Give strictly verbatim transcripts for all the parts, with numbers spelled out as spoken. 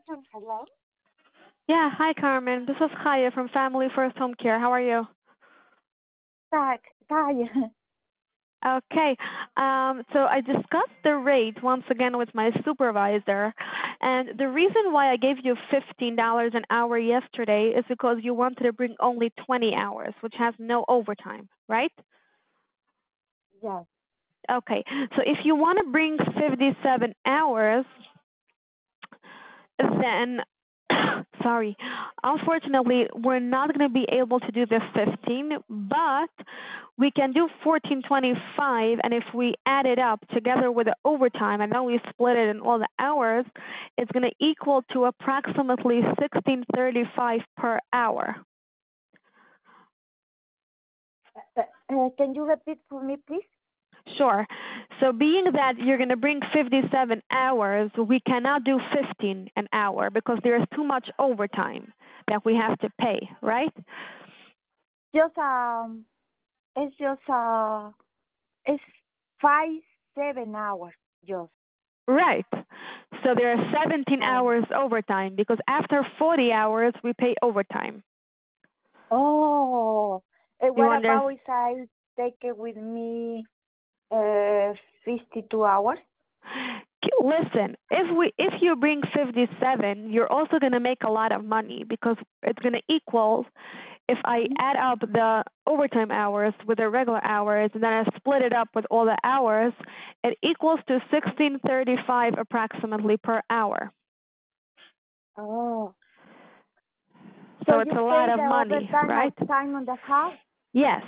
Hello? Yeah, hi Carmen. This is Chaya from Family First Home Care. How are you? Tak, Taya. Okay. Um, so I discussed the rate once again with my supervisor, and the reason why I gave you fifteen dollars an hour yesterday is because you wanted to bring only twenty hours, which has no overtime, right? Yes. Okay. So if you want to bring fifty-seven hours, then sorry, unfortunately, we're not going to be able to do the fifteen, but we can do fourteen twenty-five, and if we add it up together with the overtime, and then we split it in all the hours, it's going to equal to approximately sixteen thirty-five per hour. Uh, uh, can you repeat for me, please? Sure. So being that you're going to bring fifty-seven hours, we cannot do fifteen an hour because there is too much overtime that we have to pay, right? Just um, it's just uh, it's five seven hours. Just. Right. So there are seventeen Oh. hours overtime because after forty hours, we pay overtime. Oh. And You what understand? about if I take it with me? Uh, fifty-two hours. Listen, if we if you bring fifty-seven, you're also going to make a lot of money because it's going to equal if I add up the overtime hours with the regular hours and then I split it up with all the hours, it equals to sixteen thirty-five approximately per hour. Oh. So So it's you a lot pay of the money, overtime right? of time on the house. Yes.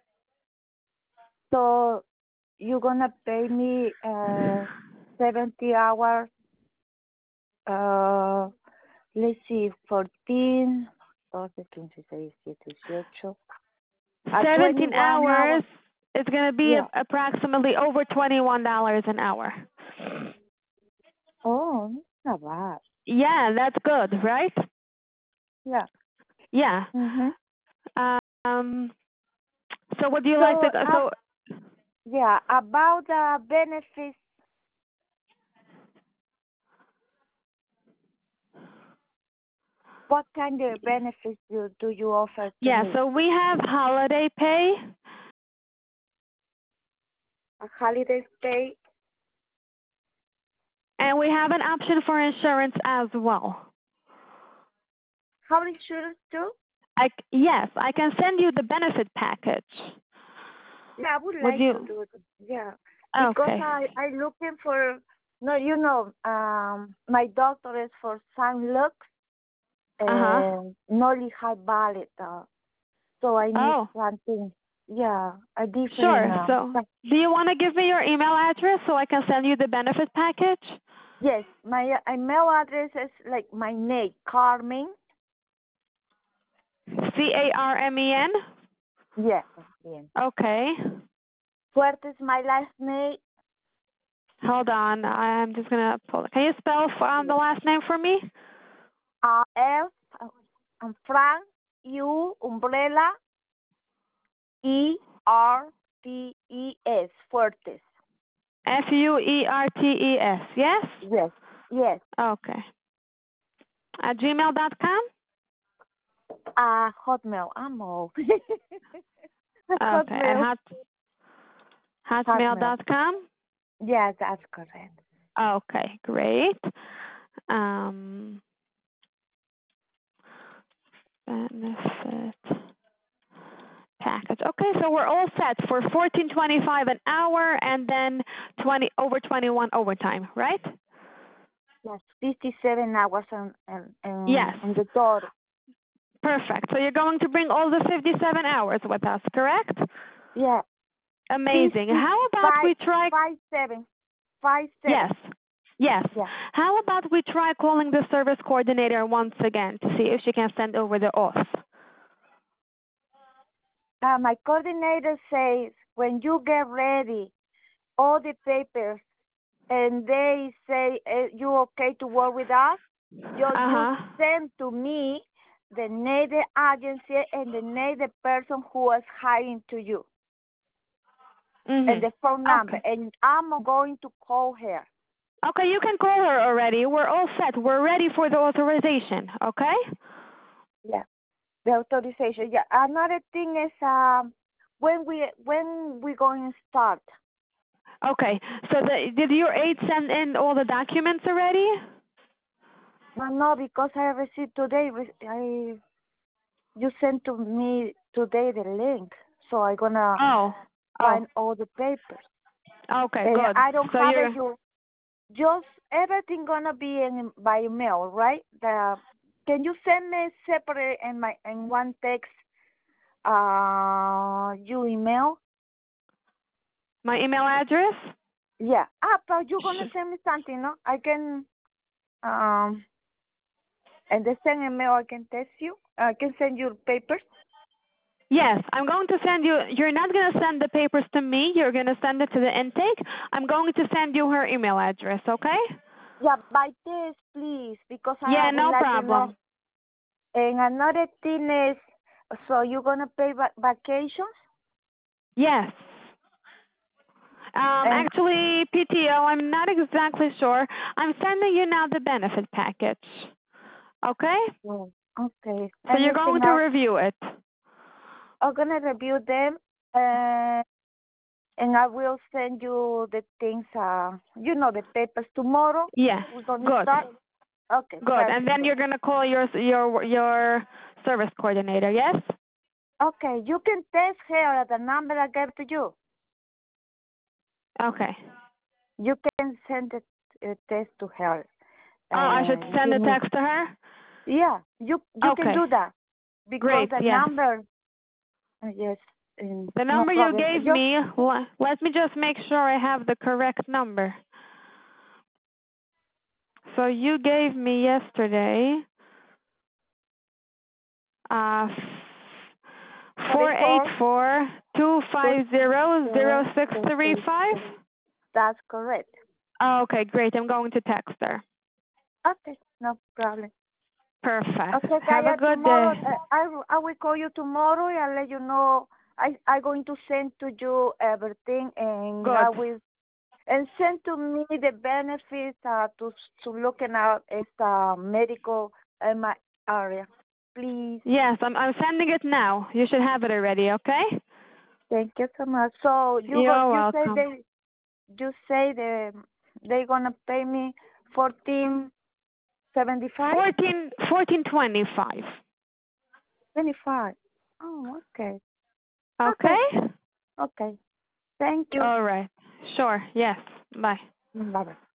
So you're gonna pay me uh seventy hours. Uh, let's see, fourteen, doce, quince, dieciséis, diecisiete, dieciocho, uh, seventeen twenty-one hours. hours is going to be Yeah. approximately over twenty-one dollars an hour. Oh, not bad. Yeah, that's good, right? Yeah. Yeah. Mhm. Um. So would you like So, to? uh, So yeah, about the benefits, what kind of benefits do, do you offer to yeah. me? So we have holiday pay, A holiday pay? and we have an option for insurance as well. How insurance too? I c- yes, I can send you the benefit package. Yeah, I would Would like to you? do it. Yeah, because Okay. I I looking for no, you know, um, my doctor is for Saint Luke's Uh huh. and Nolly High Ballet. Uh, so I need Oh, something. Yeah, a different. sure. Uh, So but do you want to give me your email address so I can send you the benefit package? yes, my uh, email address is like my name, Carmen. C A R M E N. Yes, bien. Okay. Fuerte is my last name. Hold on. I'm just gonna pull. Can you spell f- um, the last name for me? Uh, F, uh, um, Frank, U, umbrella, E, R, T, E, S, Fuertes. F U E R T E S. Yes. Yes, yes. Okay. At gmail dot com. Uh, Hotmail. I'm old. Okay. At Hotmail. hot hotmail Hotmail. dot com. Yes, that's correct. Okay. Great. Um. Benefit package. Okay, so we're all set for fourteen twenty five an hour, and then twenty over twenty one overtime, right? Yes, fifty-seven hours on, on, Yes. on, on the door. Perfect. So you're going to bring all the fifty seven hours with us, correct? Yeah, Amazing. How about fifty-five, we try? five, seven, five, seven. Yes. Yes. Yeah. How about we try calling the service coordinator once again to see if she can send over the oath? Uh, my coordinator says when you get ready, all the papers, and they say uh, you okay to work with us, you Uh you huh. send to me the name of the agency and the name of the person who was hiring to you and Mhm. the phone number, Okay. and I'm going to call her. Okay, you can call her already. We're all set. We're ready for the authorization, okay? Yeah, the authorization. Yeah. Another thing is um when we when we going to start. Okay, so the, did your aide send in all the documents already? No, no, because I received today. re- I you sent to me today the link, so I gonna Oh, oh, find all the papers. okay, And good. I don't So have you're, it. You just everything gonna be in by email, right? The can you send me separate in my in one text? Uh, you email? my email address? Yeah. Ah, but you're gonna Sh- send me something, no? I can um, and the same email I can text you. I can send you papers. Yes, I'm going to send you, you're not going to send the papers to me, you're going to send it to the intake. I'm going to send you her email address, okay? Yeah, by this, please, because I Yeah, would no like to know. problem. And another thing is, so you're gonna pay va- vacations? Yes. Um, And actually, P T O, I'm not exactly sure. I'm sending you now the benefit package, okay? oh, okay, So you're anything going to else? review it. I'm gonna review them, uh, and I will send you the things. Uh, you know the papers tomorrow. Yes, We're gonna good, start. Okay, good. And perfect. then you're going to call your, your, your service coordinator, yes? Okay, you can text her at the number I gave to you. Okay. You can send it uh, text to her. Oh, I should Uh, send give a me. text to her? Yeah, you you can Okay, do that because great, the yes. number. Uh, yes, um, The no number you problem. gave Just me, le- let me just make sure I have the correct number. So you gave me yesterday, uh, four eight forty-four. four two five zero zero six three five. That's correct. Oh, okay, great. I'm going to text her. Okay, no problem. Perfect. Okay, Have a Kaya, good day. tomorrow uh, I, will- I will call you tomorrow and let you know. I I going to send to you everything and I Good. will and send to me the benefits uh, to to looking out as uh, medical in my area. Please, Yes, I'm I'm sending it now. You should have it already, okay? thank you so much. So you go. You're You say welcome. they. You say they they gonna pay me fourteen seventy five. Fourteen fourteen twenty five. twenty-five. Oh, okay. Okay. Okay? Okay. Thank you. All right. Sure. Yes. Bye. Bye-bye.